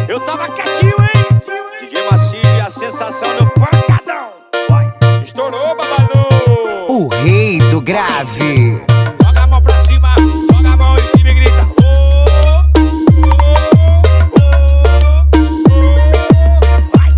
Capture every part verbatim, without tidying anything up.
Eu tava quietinho, hein? D J Macio e a sensação do pancadão. Vai. Estourou, babalu. O rei do grave. Joga a mão pra cima, joga a mão em cima e grita. Oh, oh, oh, oh. Vai.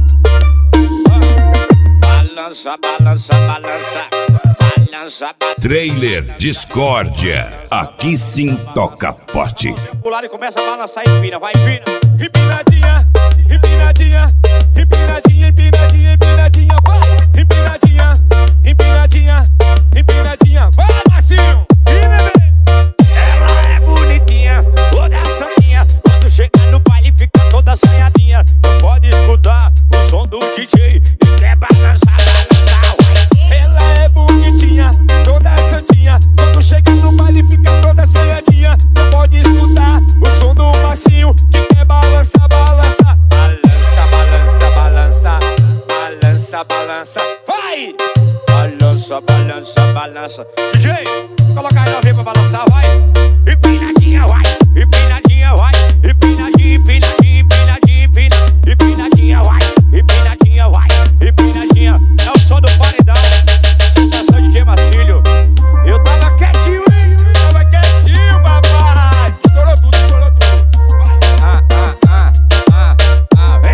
Balança, balança, balança. Balança, balança. Trailer Discórdia. Aqui sim toca forte. Pular e começa a balançar e empina, vai empina. Empinadinha, empinadinha, empinadinha, empinadinha, empinadinha, vai. Empinadinha, empinadinha, empinadinha, vai, Macinho. E bebê, ela é bonitinha, toda santinha. Quando chega no baile fica toda assanhadinha. Não pode escutar o som do D J e quer balançar, balançar, vai. Ela é bonitinha, toda santinha. Quando chega no baile fica toda assanhadinha. Não pode escutar o som do Macinho que quer balançar, balançar. Balança, balança, balança. Balança, balança, vai! Balança, balança, balança. D J, coloca aí na pra balançar, vai! Empinadinha, vai! Empinadinha, vai! Empinadinha, empinadinha, empinadinha, empina. Empinadinha, vai! Empinadinha, vai! Empinadinha. É o som do paredão. Sensação de D J Macílio. Eu tava quietinho, hein? Eu tava quietinho, papai! Estourou tudo, estourou tudo. Vai! Ah, ah, ah, ah, ah, vem!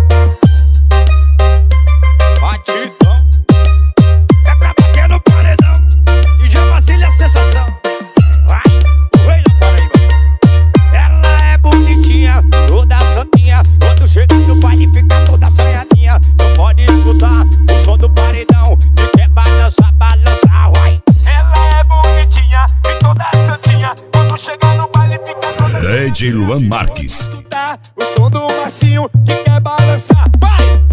Batidão. É pra bater no paredão. D J Macílio é a sensação. Vai! O rei da Paraíba. Ela é bonitinha, toda santinha. Quando chega no baile fica toda assanhadinha. Não pode escutar o som do paredão que quer balançar, balançar, vai! Ela é bonitinha e toda santinha. Quando chega no baile fica toda D J Luan Marques. escutar o som do Macinho que quer balançar, vai!